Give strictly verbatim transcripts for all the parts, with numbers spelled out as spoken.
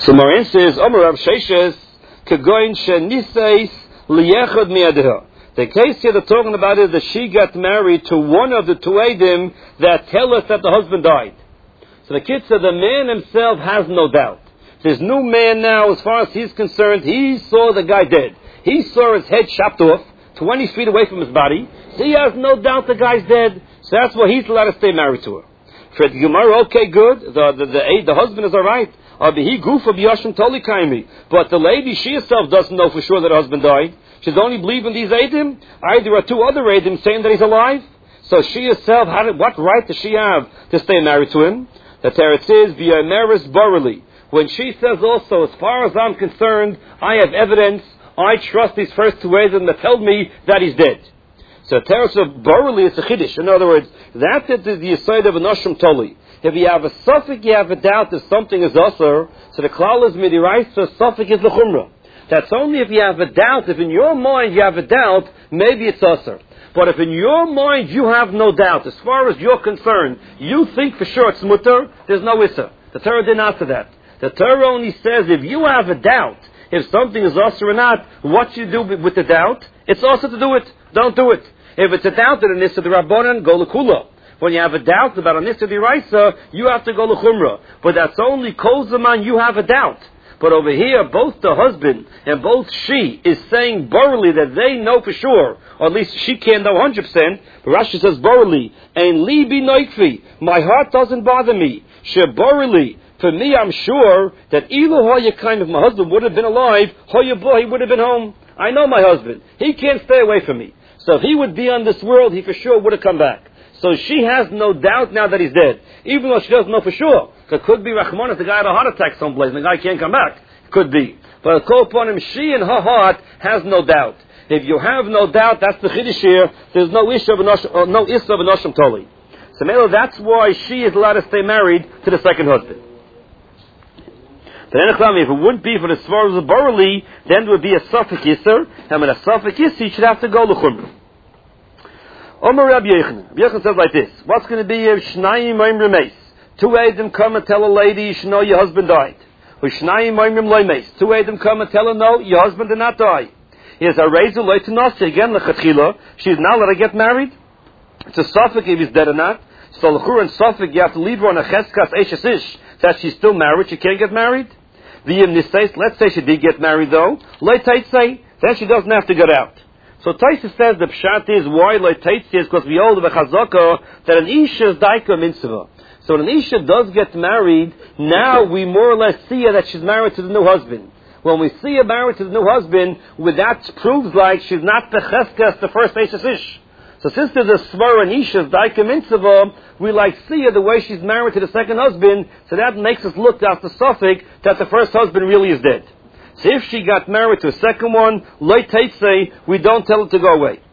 So Marin says, Omer Rav Sheshes, Kagoin Shenisais Liyechad Miadeha. The case here they're talking about is that she got married to one of the two Eidim that tell us that the husband died. So the kid said the man himself has no doubt. This new man now, as far as he's concerned, he saw the guy dead. He saw his head chopped off, twenty feet away from his body. So he has no doubt the guy's dead. So that's why he's allowed to stay married to her. For the Gemara, okay, good. The the, the, the husband is all right. But the lady, she herself doesn't know for sure that her husband died. She's only believing these Eidim. There are two other Eidim saying that he's alive. So she herself, had it, what right does she have to stay married to him? The Teretz is, V'yameris Borali. When she says also, as far as I'm concerned, I have evidence, I trust these first two Eidim that tell me that he's dead. So the Teretz of Borali is a Chiddush. In other words, that's the Yesod of a Noshim Toli. If you have a suffix, you have a doubt if something is usher, so the klal is midiraisa, suffix is l'chumra. That's only if you have a doubt. If in your mind you have a doubt, maybe it's usher. But if in your mind you have no doubt, as far as you're concerned, you think for sure it's mutter, there's no issa. The Torah didn't answer that. The Torah only says if you have a doubt, if something is usher or not, what you do with the doubt, it's also to do it. Don't do it. If it's a doubt that an issa the rabbanan, go l'kula. When you have a doubt about an issa d'iraisa, you have to go l'chumra. But that's only kol zaman you have a doubt. But over here, both the husband and both she is saying borally that they know for sure, or at least she can't know one hundred percent. But Rashi says borally, and li bi noikfi, my heart doesn't bother me. She borally, for me I'm sure that either hoya kind of my husband would have been alive, hoya boy, he would have been home. I know my husband. He can't stay away from me. So if he would be on this world, he for sure would have come back. So she has no doubt now that he's dead, even though she doesn't know for sure. It could be Rachmanis, the guy had a heart attack someplace, and the guy can't come back. Could be. But call upon him, she in her heart has no doubt. If you have no doubt, that's the Chiddush here. There's no issue of a noshim, no issue of a noshim toli. So Melo, that's why she is allowed to stay married to the second husband. But if it wouldn't be for the Svaras of Borali, then it would be a Suffolk Yisr, and when a Suffolk Yisr, he should have to go l'chumra. Omer Rabbi Yochanan. Rabbi Yochanan says like this. What's going to be if Shnayim Oimrim Meis? Two Eidim come and tell a lady, you should know your husband died. Or Shnayim Oimrim Loi Meis. Two Eidim come and tell her, no, your husband did not die. He has a razor loi to nasi. Again, l'chatchila. She's now let her get married. It's a suffix if he's dead or not. So l'chur and suffix, you have to leave her on a cheskas eishes ish, that she's still married, she can't get married. V'yim nisais, let's say she did get married though. Loi taitzei, then she doesn't have to get out. So Taisa says the pshat is why like Taisa is because we hold the chazaka that an isha is daika mitzvah. So when an isha does get married, now we more or less see her that she's married to the new husband. When we see her married to the new husband, with that proves like she's not becheskas the first eishes ish. So since there's a svar and isha daika mitzvah, we like see her the way she's married to the second husband. So that makes us look at the suffix that the first husband really is dead. So if she got married to a second one, loy teitzei, we don't tell her to go away.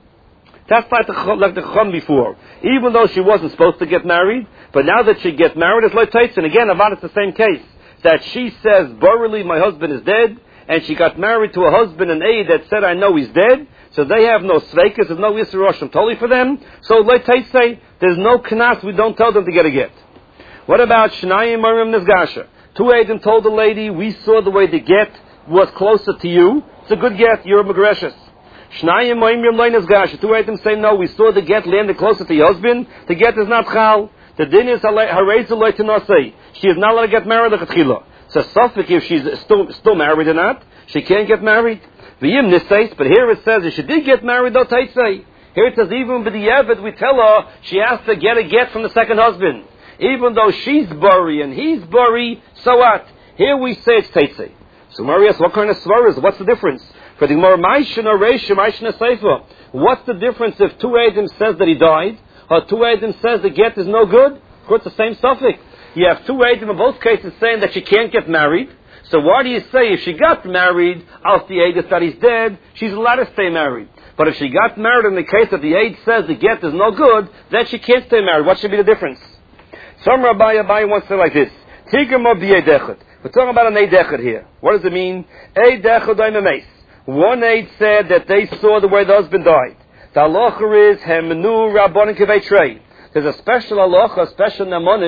That's like the like the chum before. Even though she wasn't supposed to get married, but now that she gets married, it's loy teitzei. And again, Avad, it's the same case. That she says, borally, my husband is dead, and she got married to a husband and aide that said, I know he's dead, so they have no sveikas, there's no Yisra Roshim Toli for them, so loy teitzei, there's no knas, we don't tell them to get a get. What about Shnayim Marim Nizgasha? Two Eidim told the lady, we saw the way the get was closer to you. It's a good get, you're a Magreshus. Shnayim Moimrim Loinas Gash. Two Eidim say, no, we saw the get landed closer to your husband. The get is not chal. The din is Hareza Loi Tenasei. She is not allowed to get married at Chila. So Suffolk, if she's still, still married or not, she can't get married. V'yim Niseis, but here it says, if she did get married, though Taitzei. Here it says, even with the Yevet, we tell her, she has to get a get from the second husband. Even though she's buri and he's buri, so what? Here we say it's Taitzei. So Marius, what kind of svara is? What's the difference? For the Gemara, Maishin or Reishim, Maishin Seifa. What's the difference if two Eidim says that he died, or two Eidim says the get is no good? Of course, it's the same suffix. You have two Eidim in both cases saying that she can't get married. So why do you say if she got married, out the Eid that he's dead, she's allowed to stay married? But if she got married in the case that the Eid says the get is no good, then she can't stay married. What should be the difference? Some Rabbi Abai wants to say like this. Tigam of the Eidechet. We're talking about an Eid Echad here. What does it mean? Eid Echad Oimemes. One Eid said that they saw the way the husband died. The halacha is Hemenu Rabbanan Kevei Trei. There's a special halacha, a special namonis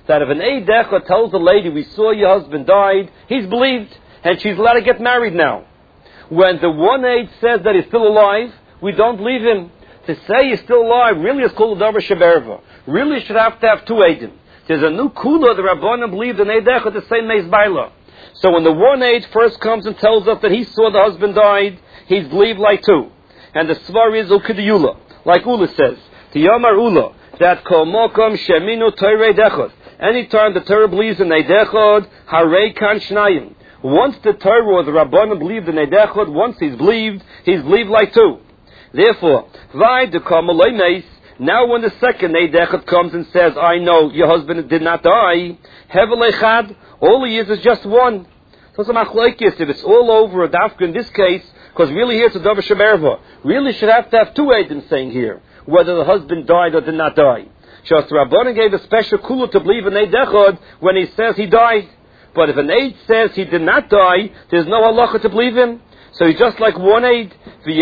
that if an Eid Echad tells the lady, we saw your husband died, he's believed, and she's allowed to get married now. When the one Eid says that he's still alive, we don't believe him. To say he's still alive really is called a davar sheberva. Really should have to have two Eidim. There's a new kula, the Rabbanan believed in Eid Echad the same Meis Baila. So when the one Eid first comes and tells us that he saw the husband died, he's believed like two. And the svar is ukidiyula, like Ula says. Tiyamar Ula, that kol mokom sheminu toirei dechad. Anytime the Torah believes in Eid Echad, harei kan shnayim. Once the Torah or the Rabbanan believed in Eid Echad, once he's believed, he's believed like two. Therefore, vay de kamalei meis. Now when the second Eid Echad comes and says, I know your husband did not die, hevel echad, all he is is just one. So some achlaikis, if it's all over a dafka in this case, because really here it's a davar sheberva, really should have to have two Eidim saying here, whether the husband died or did not die. Shas Rabbanan gave a special kula to believe in Eid Echad when he says he died. But if an Eid says he did not die, there's no halacha to believe him. So he's just like one Eid.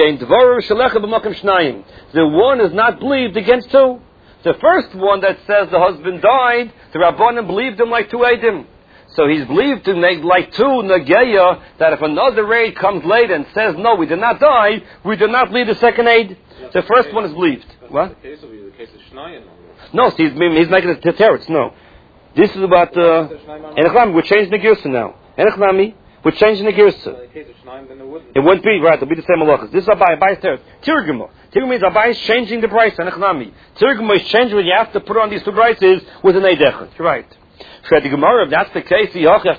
The one is not believed against two. The first one that says the husband died, the Rabbanan believed him like two Eidim. So he's believed to make like two Nageya, that if another Eid comes later and says, no, we did not die, we did not believe the second Eid. The first one is believed. What? The case of the case of Shnayim. No, see, he's, he's making it to teretz. No. This is about, uh, Enechnami, we're changing the Girsa now. Enechnami, we're changing the Girsa. It wouldn't be, right, it'll be the same halachas. This is Abai, Abai's teretz. Tirguma. Tirguma means Abai is changing the price, Enechnami. Tirguma is changing when you have to put on these two prices with an Eid Echad. You're right. If that's the case,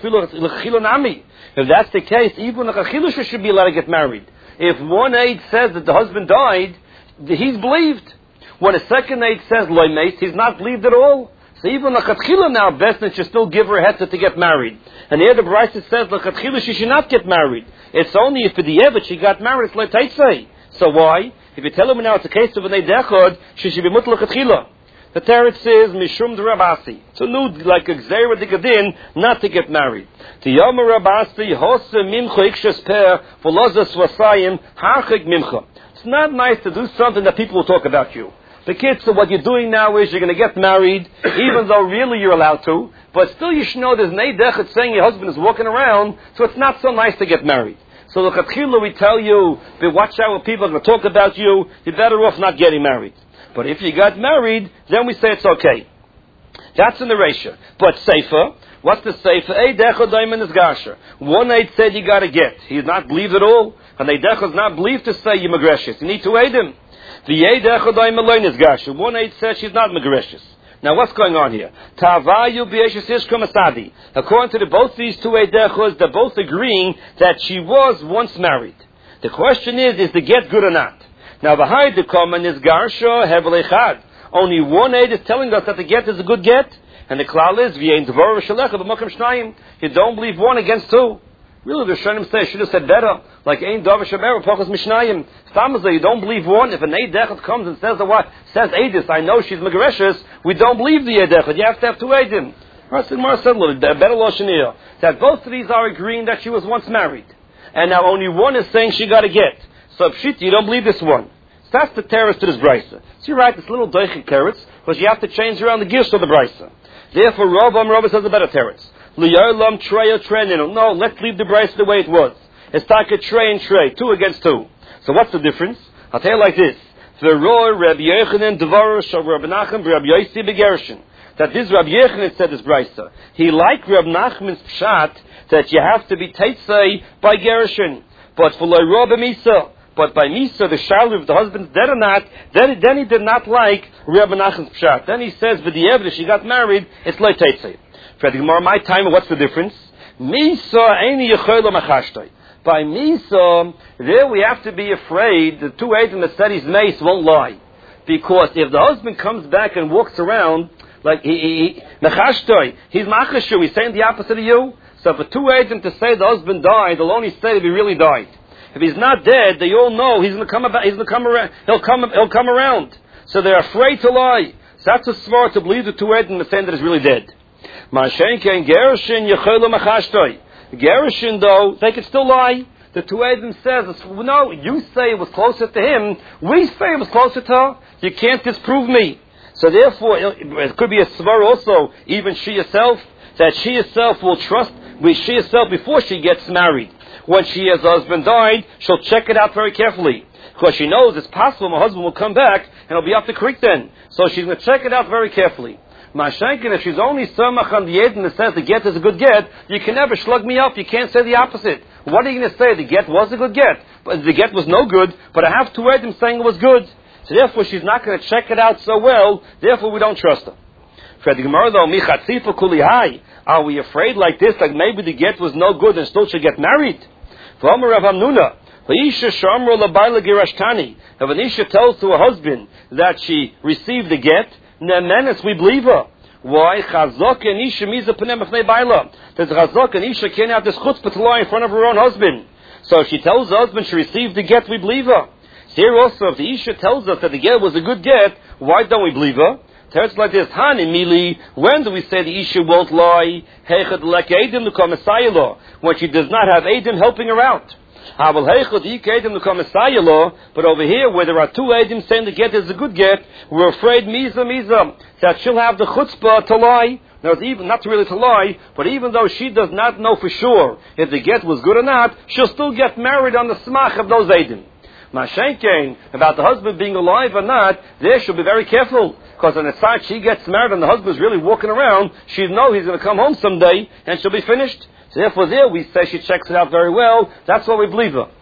if that's the case, even a Chachilusha should be allowed to get married. If one Eid says that the husband died, he's believed. When a second Eid says loimeis, he's not believed at all. So even L'Chatchila now, Besnet should still give her a heter to get married. And here the Brisa says L'Chatchila she should not get married. It's only if for the Eved she got married, it's like Taitzei. So why? If you tell him now it's a case of an Eid Echad, she should be mut L'Chatchila. The Teretz says Mishum de Rabasi. It's a nude like a Gzeira de Gadin not to get married. To Yomer Rabasi, Hosse Mimcha Ikshas Per, Volozas Vasayim, Harchik Mimcha. It's not nice to do something that people will talk about you. The kids, so what you're doing now is you're going to get married, even though really you're allowed to, but still you should know there's an Eid Echad saying your husband is walking around, so it's not so nice to get married. So the Chatchila we tell you, watch out when people are going to talk about you, you're better off not getting married. But if you got married, then we say it's okay. That's in the ratio. But Sefer, what's the Sefer? Eid Echad Daiman is Gasher. One Eid said you got to get. He's not believed at all. And Eid Echad is not believed to say you're Megreshis. You need to aid him. The Eid Echad Daiman is Gasher. One Eid said she's not Megreshis. Now what's going on here? Tavayu b'yeshes ishkom asadi. According to the, both these two Eid Echads, they're both agreeing that she was once married. The question is, is the get good or not? Now, behind the common is Garsha Hevel Echad. Only one aid is telling us that the get is a good get. And the klal is, V'yein Dvar Shalecha B'Makam Shnayim. You don't believe one against two. Really, the Rishonim say, should have said better. Like, Ein Dvar Shaber Pachas Mishnayim. Stamazah, you don't believe one. If an Eid Echad comes and says the what? Says Eidis, I know she's Megreshus, we don't believe the Eid Echad. You have to have two Eidim. Rasid said a little better Lashon here. That both of these are agreeing that she was once married. And now only one is saying she got a get. So pshit, you don't believe this one. So that's the teretz to this brisa. So you're right, it's little doichik teretz, because you have to change around the gears of the brisa. Therefore, Ravam Rabbah says a better teretz. Liyolam treya treninu. No, let's leave the brisa the way it was. It's like a tray and tray, two against two. So what's the difference? I'll tell you like this. V'roy Rabbi Yochanan Devaru Shav Rabbi Nachman Rabbi Yosi Begershin. That this Rabbi Yochanan said this brisa. He liked Rabbi Nachman's pshat that you have to be teitzei by Gershin. But for Loy Rabbi Misa. But by Misa, the Shalu, if the husband's dead or not, then, then he did not like Rabbi Nachman's pshat. Then he says, V'di'ev, if she got married, it's Loy teitzei. For the Gemara, my time, what's the difference? Misa eini yechola machashtoi. By Misa, there we have to be afraid the two Eidim that said his mace won't lie. Because if the husband comes back and walks around, like he, he, machashtoi, he's machashu, he's saying the opposite of you. So for two Eidim to say the husband died, they'll only say if he really died. If he's not dead, they all know he's going to come about. He's going to come around. He'll come. He'll come around. So they're afraid to lie. So that's a smart to believe the two Eidim and saying that he's really dead. Mashenke and Gerushin yecholu machashtoi. Gerushin though they could still lie. The two Eidim says, no, you say it was closer to him. We say it was closer to her. You can't disprove me. So therefore, it could be a svar also, even she herself, that she herself will trust, she herself, before she gets married, when she has husband died, she'll check it out very carefully. Because she knows it's possible my husband will come back and he'll be up the creek then. So she's going to check it out very carefully. Mashenkin, if she's only samach on the Yedin that says the get is a good get, you can never slug me up. You can't say the opposite. What are you going to say? The get was a good get. But the get was no good, but I have two Edim saying it was good. So therefore she's not going to check it out so well. Therefore we don't trust her. For the Gemara though, michatzifa kulihai. Are we afraid like this, like maybe the get was no good and still should get married? V'omer Rav Hamnuna, v'isha shamro l'bayla girashtani. If an isha tells to her husband that she received the get, nemenes, we believe her. Why? Chazok and isha miza p'nem b'fnei bayla. That chazok and isha can't have this chutzpah to lie in front of her own husband. So if she tells the husband she received the get, we believe her. Here also, if the isha tells us that the get was a good get, why don't we believe her? It's like this, Hani Mili, when do we say the Isha won't lie? When she does not have Eidim helping her out. But over here, where there are two Eidim saying the get is a good get, we're afraid Miza Miza, that she'll have the chutzpah to lie. Now, it's even, not really to lie, but even though she does not know for sure if the get was good or not, she'll still get married on the smach of those Eidim. Mashenkein, about the husband being alive or not, there she'll be very careful. Because on the side she gets married and the husband's really walking around, she'll know he's going to come home someday and she'll be finished. So therefore there we say she checks it out very well. That's what we believe her.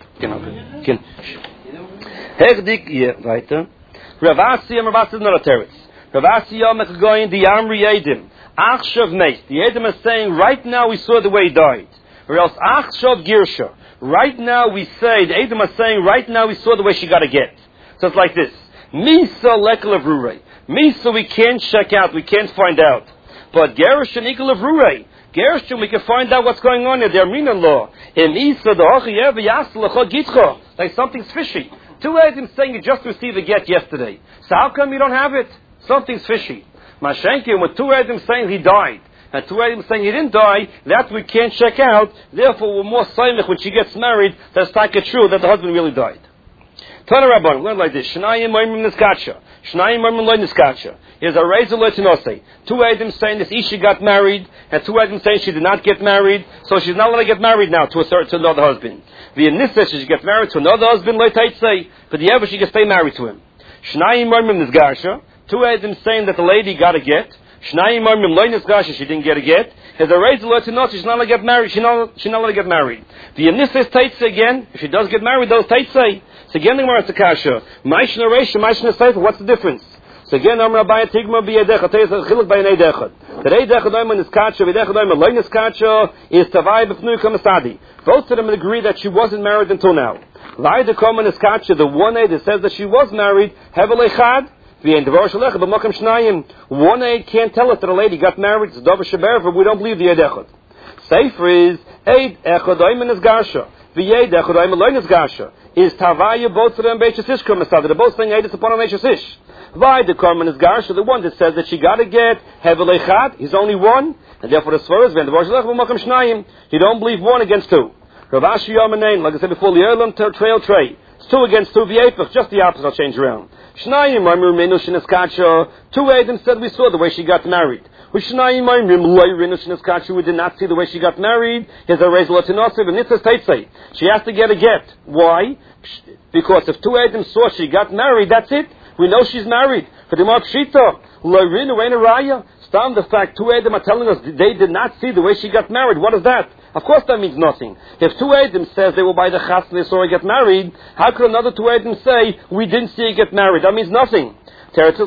Hegdik, yeah, right there. Ravasi and Ravasi is not a teretz. Ravasi yamek going the Amri Yedim. Achshav meis. The Yedim is saying, right now we saw the way he died. Or else Achshav Girsha. Right now we say, the Yedim are saying, right now we saw the way she got to get. So it's like this. Misa lekel of Rurei. Misa we can't check out, we can't find out. But Gerish and Ekel of Rurei. Gerish we can find out what's going on in their Minan law. In Misa the Hochiyev Yaslecha Gitcha. Like something's fishy. Two Edim saying you just received a get yesterday. So how come you don't have it? Something's fishy. Mashenkin, with two Edim saying he died, and two Edim saying he didn't die, that we can't check out. Therefore we're more saimich when she gets married, that's like true that the husband really died. Tana Rabban, learn like this. Shnayim moimim niskacha. Shnayim moimim loy niskacha. Here's a razor loy tinose. Two Edim saying this Isha got married, and two Edim saying she did not get married, so she's not going to get married now to a certain, to another husband. The Nissa, she gets married to another husband, loy taitzei, but the ever she can stay married to him. Shnayim moimim niskacha. Two Edim saying that the lady got a get. Shnayim moimim loy niskacha, she didn't get a get. There's a razor loy tinose, she's not going to get married, she's not, she's not going to get married. The Nissa is taitzei again, if she does get married, those taitzei. So again, the Gemara is a kasha. Ma'ishna reisha, ma'ishna seifa. What's the difference? So again, Amar Abaya Tigma b'yedechad. Tell you a chiluk by an eidechad. The eidechad oiman is kasha, v'yedechad oiman loin is kasha, is tavai b'fnui kamasadi. Both of them agree that she wasn't married until now. Lai de koman is kasha, the one aid that says that she was married, hevel echad, v'yen devar shalecha b'makam shnayim. One aid can't tell us that a lady got married, it's davar sheberva, we don't believe the eidechad. Seifer is, eid echad oiman is gasha, v'yed echad oiman loin is gasha. Is Tavaya both of them Beishasish Kurmasada? They're both saying Eidus upon a Beishasish. Why the Karman is Garsha, the one that says that she got to get Hevel Echad, he's only one, and therefore the Svar is Ven Devar Makam Shnayim. You don't believe one against two. Ravashi Yamanein, like I said before, the Erlam Trail Tray. It's two against two V'Yepach, just the opposite, I'll change around. Shnayim Ramur Menush in Eskacha. Two Eidim said we saw the way she got married. We did not see the way she got married. Here's a Rezel Tinosiv and Nitzah Teitzei. She has to get a get. Why? Because if two Eidim saw she got married, that's it. We know she's married. For the Mark Shita, Loirin Reina Raya. Stand the fact two Eidim are telling us they did not see the way she got married. What is that? Of course that means nothing. If two Eidim says they will buy the chas and they saw her get married, how could another two Eidim say we didn't see her get married? That means nothing. They live in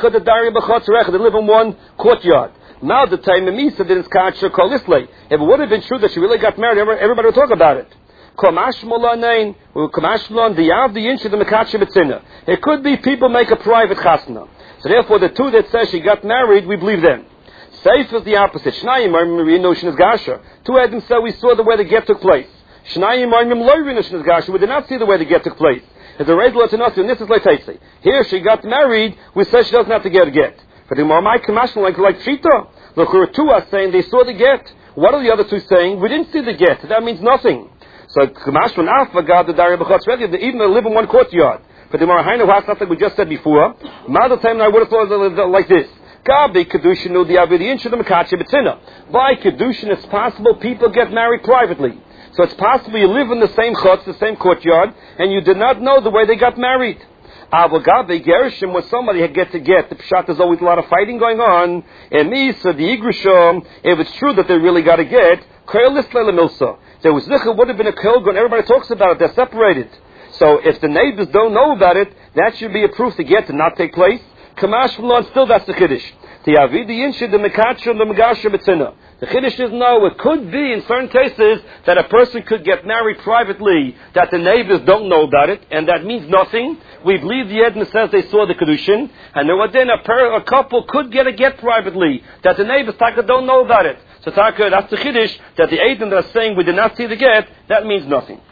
one courtyard. Now the time the Misa didn't catch her kolisle. If it would have been true that she really got married, everybody would talk about it. It could be people make a private chasna. So therefore the two that say she got married, we believe them. Safe is the opposite. Shnayim is gasha. Two of them said we saw the way the get took place. Shnayim is gasha. We did not see the way the get took place. As a regular to us, and this is like Taisi. Here she got married, we said she doesn't have to get a get. But the Marmai Kamashma like like Shita. Look, there were two are saying they saw the get. What are the other two saying? We didn't see the get. That means nothing. So Kamashma Alpha got the Dari B'chotz ready. Even they live in one courtyard. But the Marahainu has something we just said before. Mother time, I would have thought it like this. Gabi kedushin nu diavidi inshu the mekache betina. By kedushin, it's possible people get married privately. So it's possible you live in the same chutz, the same courtyard, and you did not know the way they got married. Avogabe gershim, when somebody had get to get, the pshat, there's always a lot of fighting going on. And Misa, the Igrisham, if it's true that they really got to get, milsa. There was zichah, would have been a kilgun, everybody talks about it, they're separated. So if the neighbors don't know about it, that should be a proof to get to not take place. Kamash v'lon, still that's the Kiddush. Tiavidi yinshid the mekatcha the megasha betzina. The Kiddush is no, it could be in certain cases that a person could get married privately, that the neighbors don't know about it, and that means nothing. We believe the Edna says they saw the Kiddushin, and then then a, per, a couple could get a get privately, that the neighbors Taka don't know about it. So Taka, that's the Kiddush, that the Edna that are saying we did not see the get, that means nothing.